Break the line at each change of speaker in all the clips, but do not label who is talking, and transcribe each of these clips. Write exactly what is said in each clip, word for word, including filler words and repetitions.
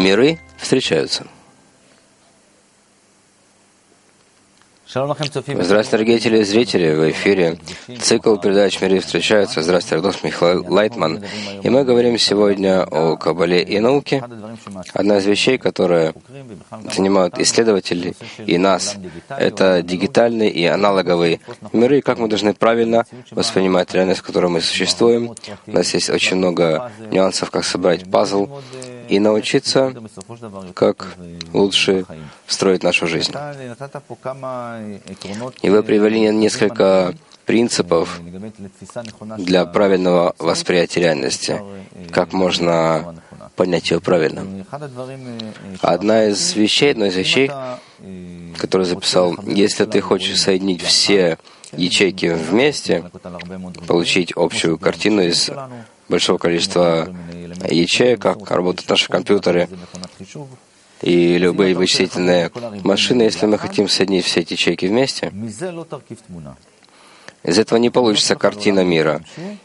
миры встречаются. Здравствуйте, дорогие телезрители, в эфире цикл передач «Миры встречаются». Здравствуйте, Равдос Михаил Лайтман. И мы говорим сегодня о Кабале и науке. Одна из вещей, которые занимают исследователей и нас, это дигитальные и аналоговые миры, и как мы должны правильно воспринимать реальность, в которой мы существуем. У нас есть очень много нюансов, как собрать пазл и научиться, как лучше строить нашу жизнь. И вы привели несколько принципов для правильного восприятия реальности, как можно понять ее правильно. Одна из вещей, одна из вещей, которую записал, если ты хочешь соединить все ячейки вместе, получить общую картину из большого количества ячеек, как работают наши компьютеры и любые вычислительные машины, если мы хотим соединить все эти ячейки вместе, из этого не получится картина мира.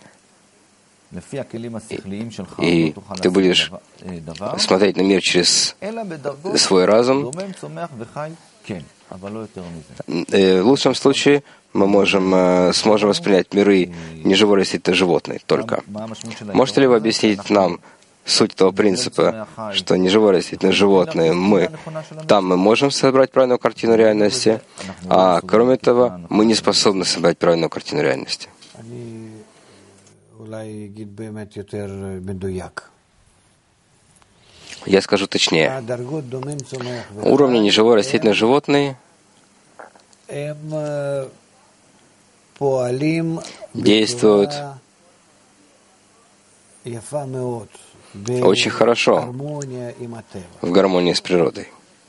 И, и ты будешь смотреть на мир через свой разум. В лучшем случае мы можем, сможем воспринять миры неживой растительной животной только. Можете ли вы объяснить нам суть этого принципа, что неживое растительное животное, мы, там мы можем собрать правильную картину реальности, а кроме того, мы не способны собрать правильную картину реальности? Я скажу точнее. Уровни неживой растительной животной действуют очень хорошо в гармонии с природой.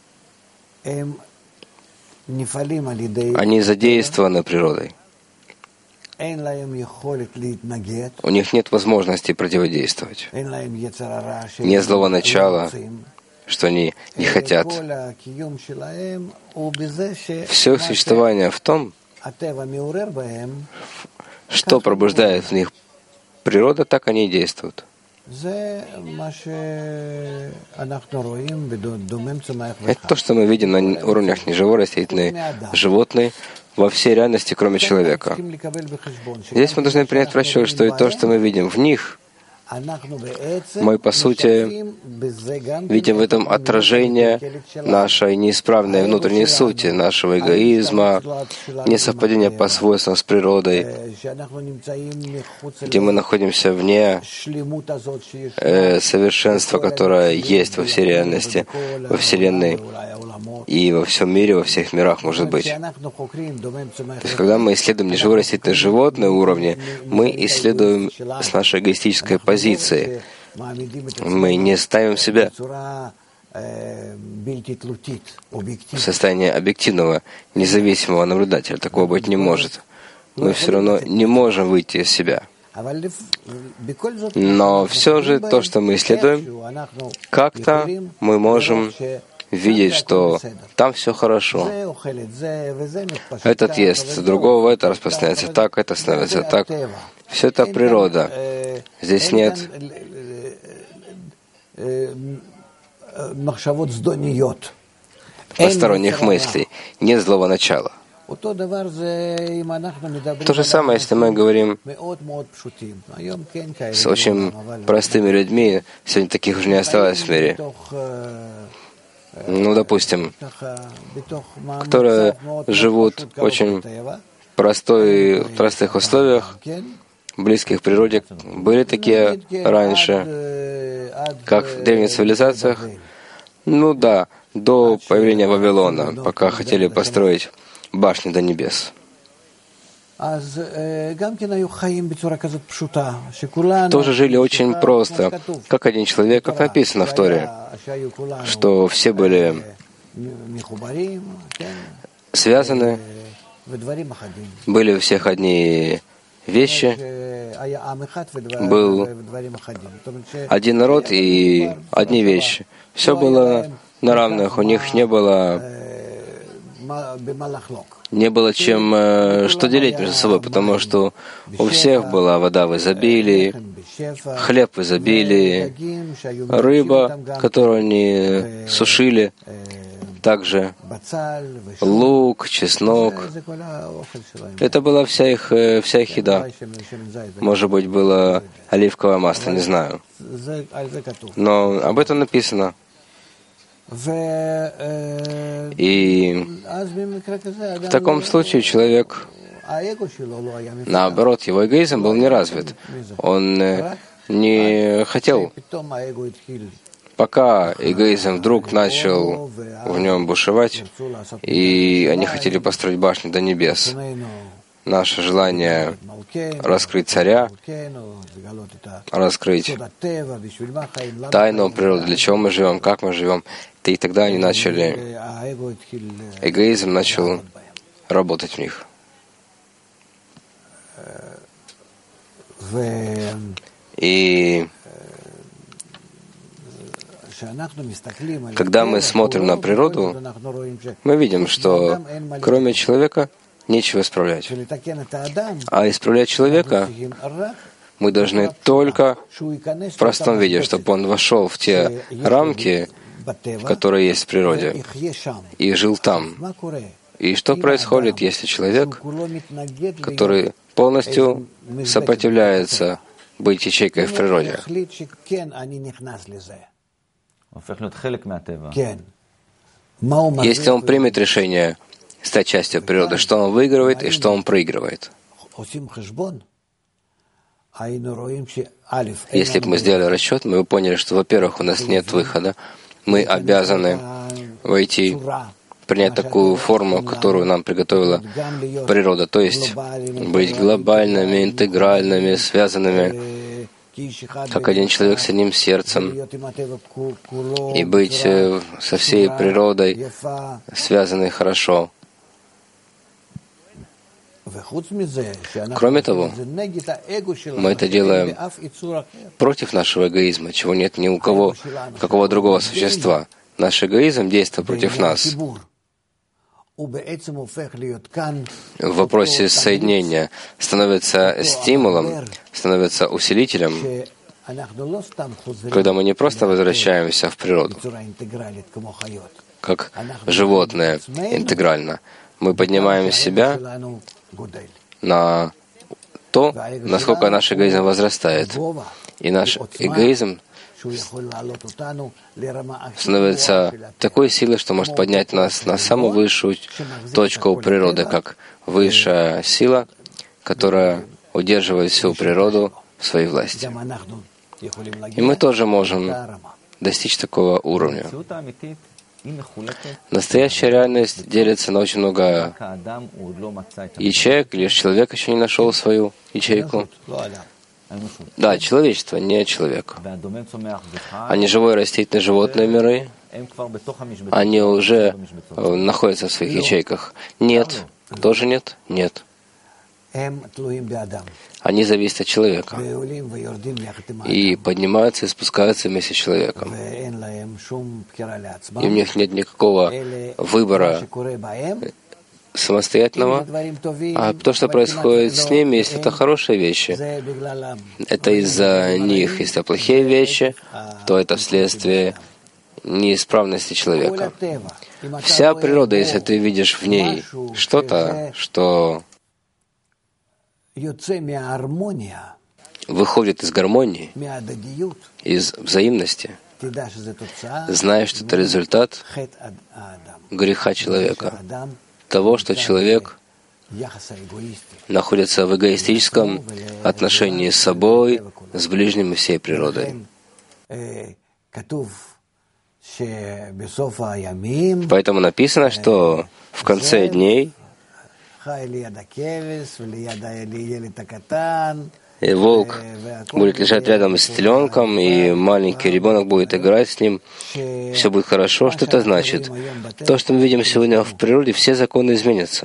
Они задействованы природой. У них нет возможности противодействовать. Нет злого начала, что они не хотят. Все их существование в том, что пробуждает в них природа, так они и действуют. Это то, что мы видим на уровнях неживой растительной животной во всей реальности, кроме человека. Здесь мы должны принять в расчет, что и то, что мы видим в них, мы, по сути, видим в этом отражение нашей неисправной внутренней сути, нашего эгоизма, несовпадения по свойствам с природой, где мы находимся вне э, совершенства, которое есть во всей реальности, во Вселенной и во всем мире, во всех мирах, может быть. То есть, когда мы исследуем неживое растительное животное уровни, мы исследуем с нашей эгоистической позиции. Мы не ставим себя в состояние объективного, независимого наблюдателя. Такого быть не может. Мы все равно не можем выйти из себя. Но все же то, что мы исследуем, как-то мы можем видеть, что там все хорошо. Этот ест другого, это распространяется так, это становится так. Все это природа. Здесь нет посторонних мыслей, нет злого начала. То же самое, если мы говорим с очень простыми людьми, сегодня таких уже не осталось в мире, ну, допустим, которые живут в очень простой, простых условиях, близких к природе. Были такие раньше, как в древних цивилизациях. Ну да, до появления Вавилона, пока хотели построить башни до небес. Тоже жили очень просто, как один человек, как написано в Торе, что все были связаны, были у всех одни вещи, был один народ и одни вещи. Все было на равных, у них не было не было чем э, что делить между собой, потому что у всех была вода в изобилии, хлеб в изобилии, рыба, которую они сушили, также лук, чеснок. Это была вся их, вся их еда. Может быть, было оливковое масло, не знаю. Но об этом написано. И в таком случае человек, наоборот, его эгоизм был не развит. Он не хотел. Пока эгоизм вдруг начал в нем бушевать, и они хотели построить башню до небес. Наше желание раскрыть царя, раскрыть тайну природы, для чего мы живем, как мы живем. И тогда они начали, эгоизм начал работать в них. И когда мы смотрим на природу, мы видим, что кроме человека нечего исправлять. А исправлять человека мы должны только в простом виде, чтобы он вошел в те рамки, которые есть в природе, и жил там. И что происходит, если человек, который полностью сопротивляется быть ячейкой в природе, если он примет решение стать частью природы, что он выигрывает и что он проигрывает? Если бы мы сделали расчет, мы бы поняли, что, во-первых, у нас нет выхода, мы обязаны войти, принять такую форму, которую нам приготовила природа, то есть быть глобальными, интегральными, связанными, как один человек с одним сердцем, и быть со всей природой связанной хорошо. Кроме того, мы это делаем против нашего эгоизма, чего нет ни у кого, какого другого существа. Наш эгоизм действует против нас. В вопросе соединения становится стимулом, становится усилителем, когда мы не просто возвращаемся в природу, как животное интегрально. Мы поднимаем себя на то, насколько наш эгоизм возрастает. И наш эгоизм становится такой силой, что может поднять нас на самую высшую точку природы, как высшая сила, которая удерживает всю природу в своей власти. И мы тоже можем достичь такого уровня. Настоящая реальность делится на очень много ячеек, лишь человек еще не нашел свою ячейку. Да, человечество, не человек. А не живое, растительное, животные миры, они уже находятся в своих ячейках. Нет. Тоже нет? Нет. Они зависят от человека и поднимаются и спускаются вместе с человеком. И у них нет никакого выбора самостоятельного, а то, что происходит с ними, если это хорошие вещи, это из-за них. Если это плохие вещи, то это вследствие неисправности человека. Вся природа, если ты видишь в ней что-то, что выходит из гармонии, из взаимности, зная, что это результат греха человека, того, что человек находится в эгоистическом отношении с собой, с ближним и всей природой. Поэтому написано, что в конце дней и волк будет лежать рядом с теленком, и маленький ребенок будет играть с ним. Все будет хорошо. Что это значит? То, что мы видим сегодня в природе, все законы изменятся.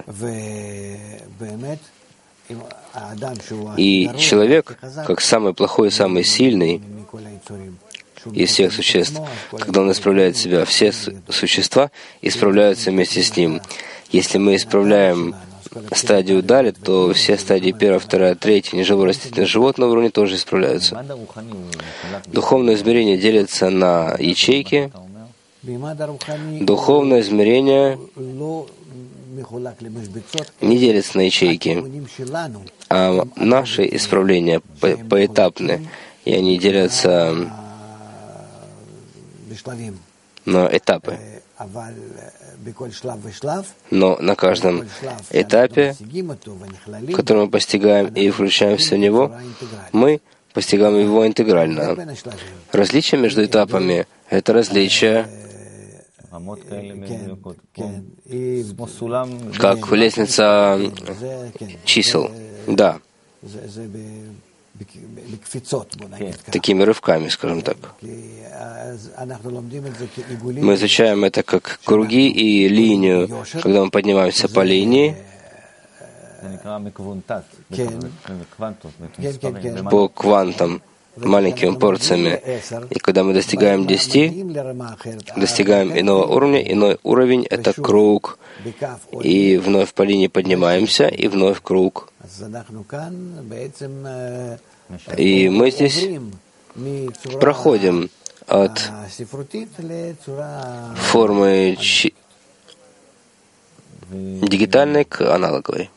И человек, как самый плохой и самый сильный из всех существ, когда он исправляет себя, все существа исправляются вместе с ним. Если мы исправляем стадию дали, то все стадии первая, вторая, третья, неживого растительного животного уровня тоже исправляются. Духовное измерение делится на ячейки. Духовное измерение не делится на ячейки, а наши исправления по- поэтапны, и они делятся на этапы. Но на каждом этапе, который мы постигаем и включаемся в него, мы постигаем его интегрально. Различие между этапами — это различие, как лестница чисел. Да. Такими рывками, скажем так. Мы изучаем это как круги и линию, когда мы поднимаемся по линии, по квантам, маленькими порциями. И когда мы достигаем десяти, достигаем иного уровня, иной уровень — это круг. И вновь по линии поднимаемся, и вновь круг. И мы здесь проходим от формы чи- дигитальной к аналоговой.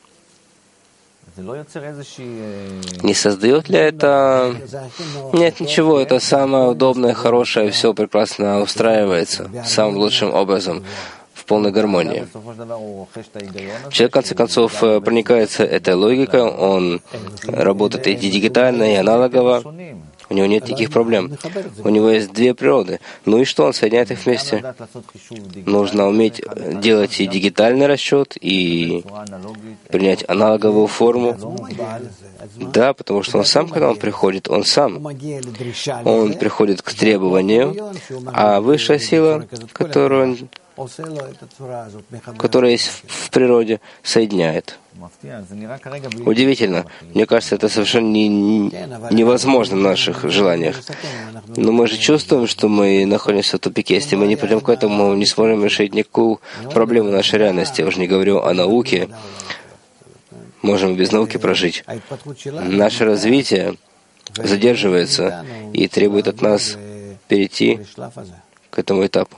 Не создает ли это? Нет, ничего, это самое удобное, хорошее, все прекрасно устраивается самым лучшим образом, в полной гармонии. Человек, в конце концов, проникается этой логикой, он работает и дигитально, и аналогово. У него нет никаких проблем. У него есть две природы. Ну и что, он соединяет их вместе? Нужно уметь делать и дигитальный расчет, и принять аналоговую форму. Да, потому что он сам, когда он приходит, он сам. Он приходит к требованию, а высшая сила, которую он которая есть в природе, соединяет. Удивительно. Мне кажется, это совершенно не, невозможно в наших желаниях. Но мы же чувствуем, что мы находимся в тупике. Если мы не придем к этому, мы не сможем решить никакую проблему нашей реальности. Я уже не говорю о науке. Можем без науки прожить. Наше развитие задерживается и требует от нас перейти к этому этапу.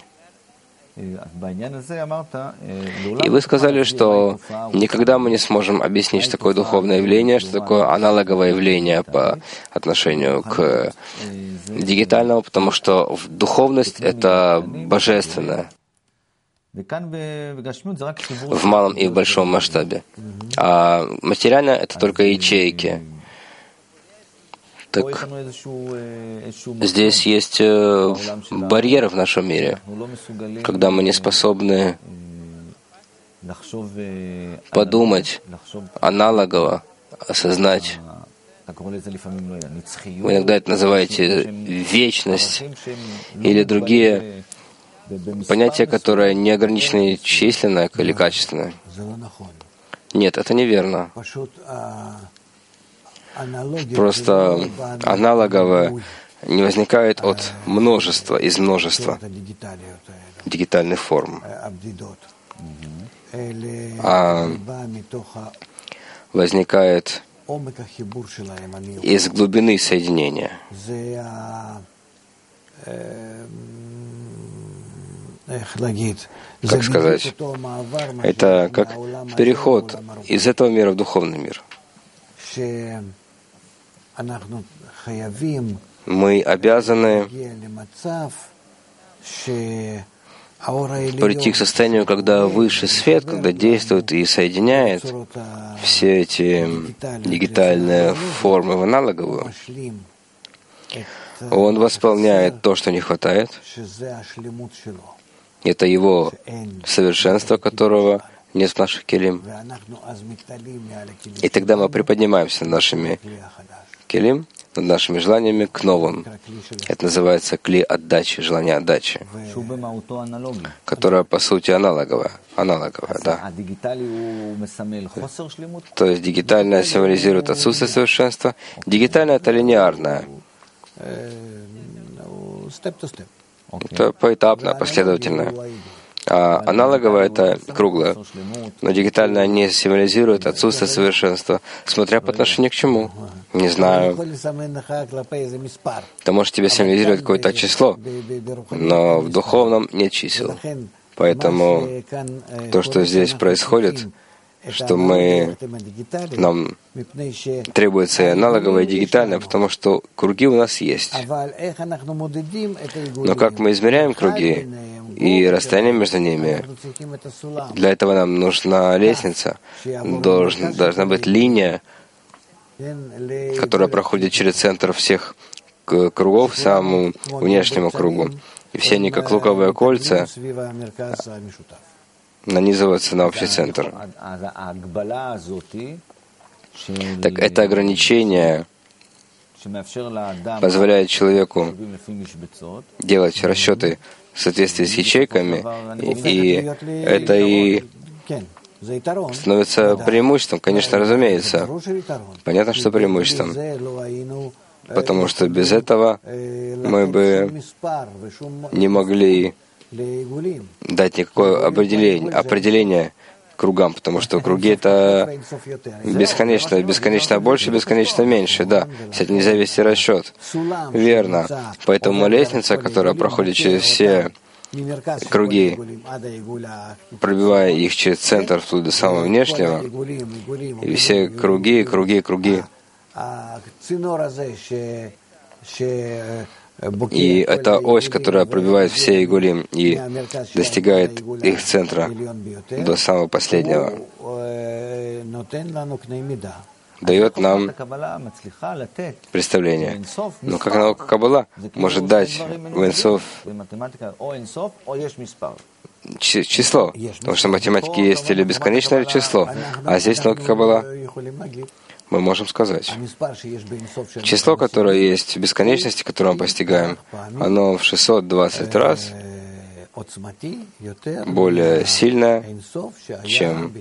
И вы сказали, что никогда мы не сможем объяснить, что такое духовное явление, что такое аналоговое явление по отношению к дигитальному, потому что духовность — это божественное в малом и в большом масштабе. А материально — это только ячейки. Так здесь есть барьеры в нашем мире, когда мы не способны подумать аналогово, осознать. Вы иногда это называете вечность или другие понятия, которые не ограничены численно или качественно. Нет, это неверно. Просто аналоговое не возникает от множества, из множества дигитальных форм, а возникает из глубины соединения. Как сказать? Это как переход из этого мира в духовный мир. Мы обязаны прийти к состоянию, когда высший свет, когда действует и соединяет все эти дигитальные формы в аналоговую, он восполняет то, что не хватает. Это его совершенство, которого нет в наших келим. И тогда мы приподнимаемся над нашими келим, над нашими желаниями к новым. Это называется кли отдачи, желание отдачи, которое по сути аналоговое. Аналоговое, да. То есть дигитальное символизирует отсутствие совершенства. Дигитальное — это линейное. Это поэтапно, последовательно. А аналоговое — это круглое. Но дигитальное не символизирует отсутствие совершенства. Смотря по отношению к чему? Не знаю. Это может тебе символизировать какое-то число, но в духовном нет чисел. Поэтому то, что здесь происходит, что мы, нам требуется и аналоговое, и дигитальное, потому что круги у нас есть. Но как мы измеряем круги и расстояние между ними, для этого нам нужна лестница, должна, должна быть линия, которая проходит через центр всех кругов к самому внешнему кругу. И все они, как луковые кольца, нанизываются на общий центр. Так это ограничение позволяет человеку делать расчеты в соответствии с ячейками, и, и это и становится преимуществом, конечно, разумеется. Понятно, что преимуществом. Потому что без этого мы бы не могли дать никакое определение, определение кругам, потому что круги — это бесконечно, бесконечно больше, бесконечно меньше, да. С этим нельзя вести расчет. Верно. Поэтому лестница, которая проходит через все круги, пробивая их через центр вплоть до самого внешнего, и все круги, круги, круги. И это ось, которая пробивает все игулим и достигает их центра до самого последнего, дает нам представление. Но как наука Каббала может дать в Энсоф число, потому что в математике есть или бесконечное число, а здесь наука Каббала мы можем сказать. Число, которое есть в бесконечности, которое мы постигаем, оно в шестьсот двадцать раз более сильное, чем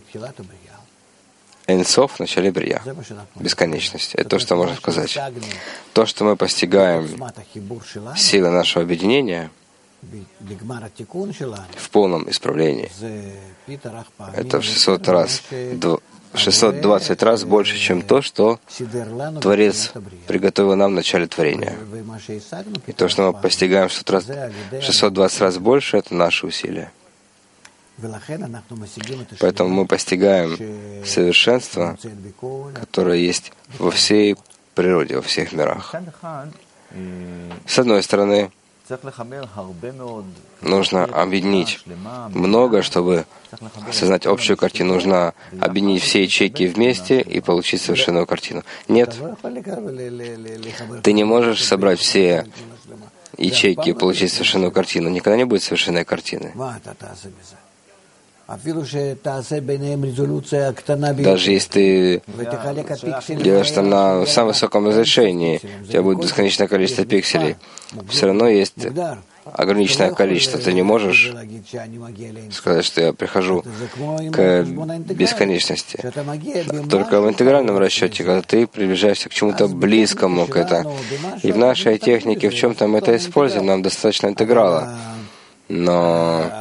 Энсоф в начале Брия. Бесконечность. Это то, что можно сказать. То, что мы постигаем силой нашего объединения в полном исправлении, это в шестьсот раз, шестьсот двадцать раз больше, чем то, что Творец приготовил нам в начале творения. И то, что мы постигаем шестьсот двадцать раз больше, это наши усилия. Поэтому мы постигаем совершенство, которое есть во всей природе, во всех мирах. С одной стороны, нужно объединить много, чтобы осознать общую картину. Нужно объединить все ячейки вместе и получить совершенную картину. Нет. Ты не можешь собрать все ячейки и получить совершенную картину. Никогда не будет совершенной картины. Даже если ты делаешь там на самом высоком разрешении, у тебя будет бесконечное количество пикселей, все равно есть ограниченное количество. Ты не можешь сказать, что я прихожу к бесконечности. Только в интегральном расчете, когда ты приближаешься к чему-то близкому к этому. И в нашей технике в чем-то мы это используем, нам достаточно интеграла. Но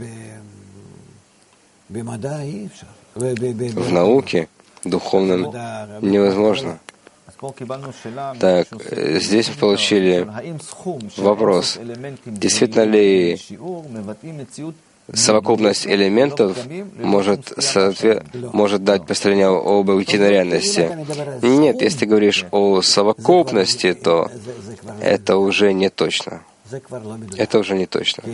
в науке духовном невозможно. Так, здесь мы получили вопрос, действительно ли совокупность элементов может, соответ... может дать представление об объективной реальности? Нет, если ты говоришь о совокупности, то это уже не точно. Это уже не точно.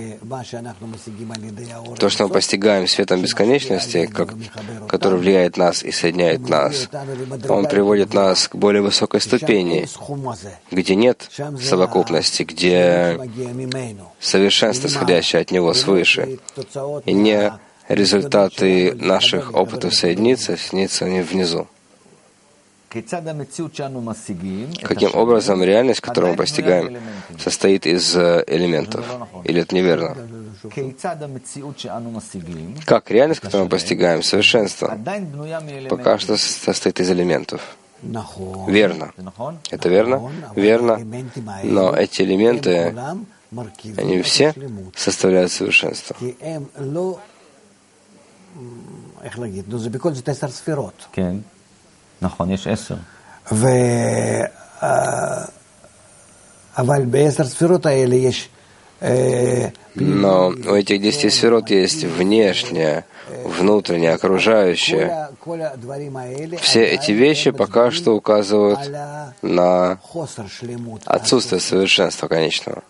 То, что мы постигаем светом бесконечности, как, который влияет нас и соединяет нас, он приводит нас к более высокой ступени, где нет совокупности, где совершенство, исходящее от него свыше, и не результаты наших опытов соединиться, соединиться внизу. Каким образом реальность, которую мы постигаем, состоит из элементов? Или это неверно? Как реальность, которую мы постигаем, совершенство, пока что состоит из элементов? Верно. Это верно? Верно. Но эти элементы Они все составляют совершенство. Но у этих десяти сферот есть внешнее, внутреннее, окружающее. Все эти вещи пока что указывают на отсутствие совершенства конечного.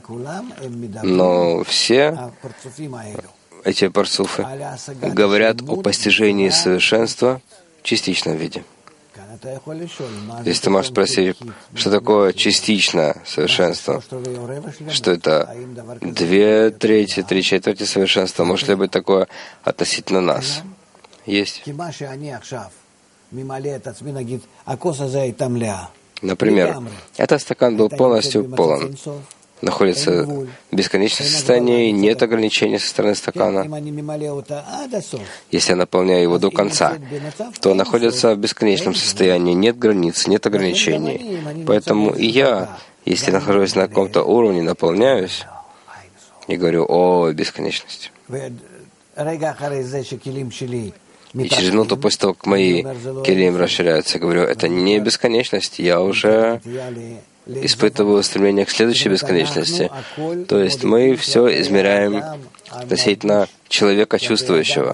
Но все эти парцуфы говорят о постижении совершенства в частичном виде. Здесь ты можешь спросить, что такое частичное совершенство? Что это две трети, три четверти совершенства? Может ли быть такое относительно нас? Есть. Например, этот стакан был полностью полон. Находится в бесконечном состоянии, нет ограничений со стороны стакана. Если я наполняю его до конца, то находится в бесконечном состоянии, нет границ, нет ограничений. Поэтому и я, если нахожусь на каком-то уровне, наполняюсь и говорю о бесконечности. И через минуту после того, как мои келим расширяются, я говорю, это не бесконечность, я уже испытываю стремление к следующей бесконечности. То есть мы все измеряем относительно человека чувствующего,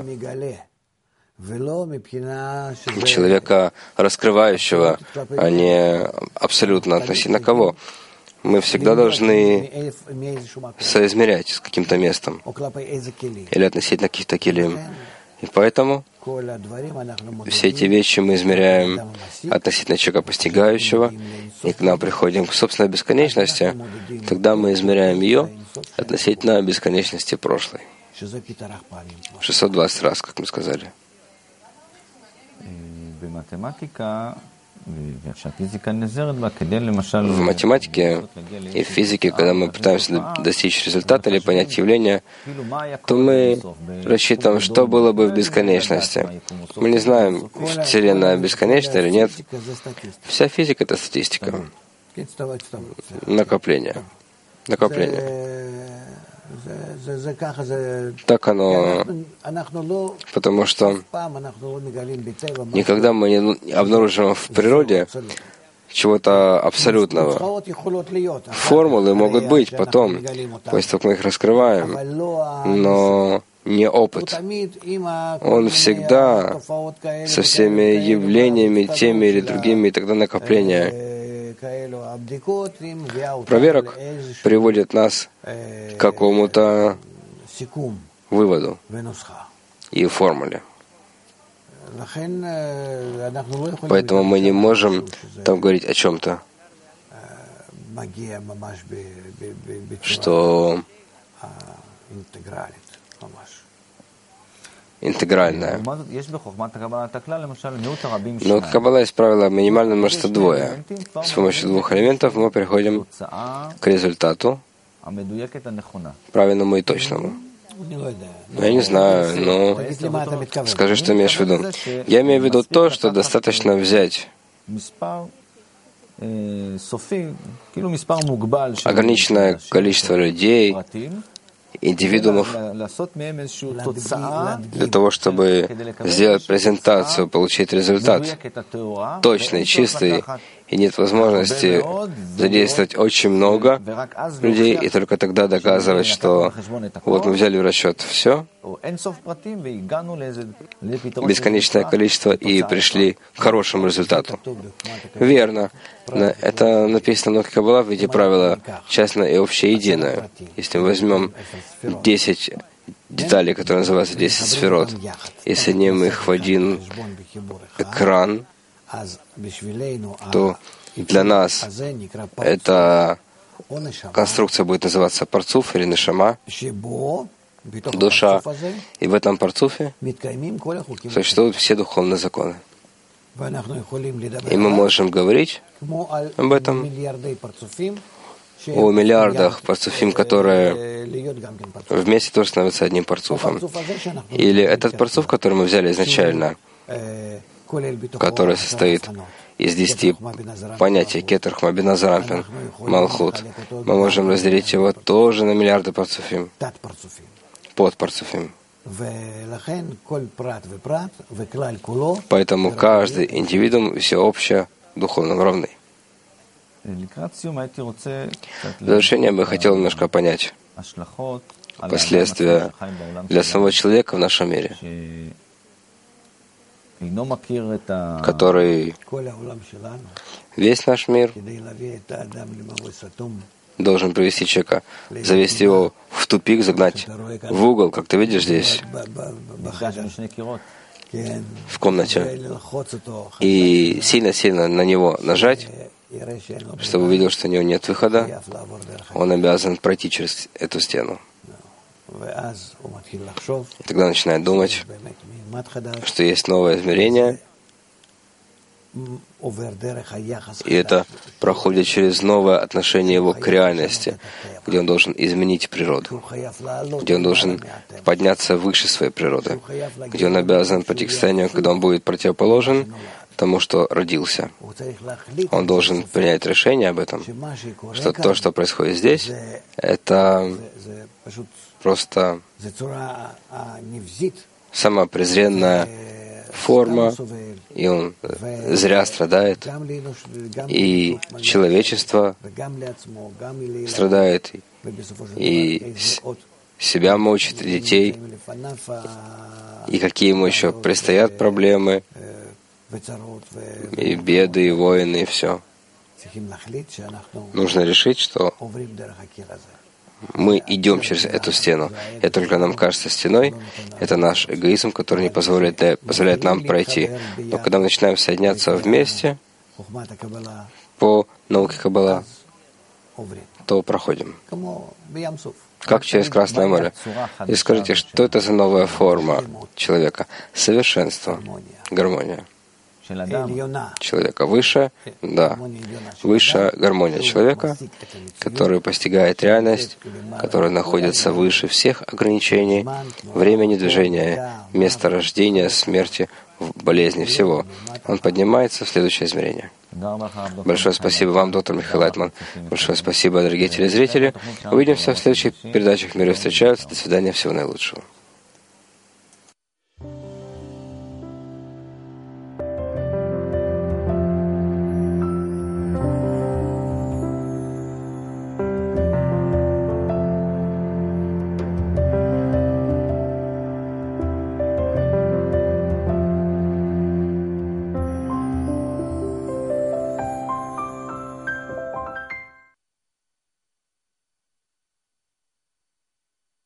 человека раскрывающего, а не абсолютно относительно кого. Мы всегда должны соизмерять с каким-то местом или относительно каких-то келим. И поэтому все эти вещи мы измеряем относительно человека постигающего, и когда мы приходим к собственной бесконечности, тогда мы измеряем ее относительно бесконечности прошлой. шестьсот двадцать раз, как мы сказали. В математике и в физике, когда мы пытаемся достичь результата или понять явление, то мы рассчитываем, что было бы в бесконечности. Мы не знаем, Вселенная бесконечна или нет. Вся физика — это статистика. Накопление. Накопление. Так оно, потому что никогда мы не обнаружим в природе чего-то абсолютного. Формулы могут быть потом, после того, как мы их раскрываем, но не опыт. Он всегда со всеми явлениями, теми или другими, и тогда накопление проверок приводит нас к какому-то выводу и формуле. Поэтому мы не можем там говорить о чем-то, что интегральное. Но вот Каббала есть правило минимальное множество двое. С помощью двух элементов мы приходим к результату правильному и точному. Я не знаю, но скажи, что имеешь в виду. Я имею в виду то, что достаточно взять ограниченное количество людей, индивидуумов, для того, чтобы сделать презентацию, получить результат точный, чистый, и нет возможности задействовать очень много людей, и только тогда доказывать, что вот мы взяли в расчет все, бесконечное количество, и пришли к хорошему результату. Верно. Это написано в Науке Каббала в виде правила частное и общее единое. Если мы возьмем десять деталей, которые называются десять сферот, и соединим их в один экран, то для нас эта конструкция будет называться парцуф или нешама, душа. И в этом парцуфе существуют все духовные законы. И мы можем говорить об этом, о миллиардах парцуфим, которые вместе тоже становятся одним парцуфом. Или этот парцуф, который мы взяли изначально, который состоит из десяти понятий Кетер, Хохма, Бина, Зарампин, Малхут, мы можем разделить его тоже на миллиарды парцуфим, под парцуфим. Поэтому каждый индивидуум и все общее духовно равны. В завершение я бы хотел немножко понять последствия для самого человека в нашем мире, который весь наш мир должен привести человека, завести его в тупик, загнать в угол, как ты видишь здесь, в комнате, и сильно-сильно на него нажать, чтобы увидел, что у него нет выхода, он обязан пройти через эту стену. И тогда начинает думать, что есть новое измерение, и это проходит через новое отношение его к реальности, где он должен изменить природу, где он должен подняться выше своей природы, где он обязан прийти к состоянию, когда он будет противоположен тому, что родился. Он должен принять решение об этом, что то, что происходит здесь, это просто самая презренная форма, и он зря страдает, и человечество страдает, и себя мучит, и детей, и какие ему еще предстоят проблемы, и беды, и войны, и все. Нужно решить, что мы идем через эту стену. И только нам кажется стеной, это наш эгоизм, который не позволяет, позволяет нам пройти. Но когда мы начинаем соединяться вместе по науке Каббала, то проходим. Как через Красное море. И скажите, что это за новая форма человека? Совершенство, гармония человека. Выше, да, высшая гармония человека, который постигает реальность, которая находится выше всех ограничений, времени движения, места рождения, смерти, болезни, всего. Он поднимается в следующее измерение. Большое спасибо вам, доктор Михаил Лайтман. Большое спасибо, дорогие телезрители. Увидимся в следующих передачах. Миры встречаются. До свидания. Всего наилучшего.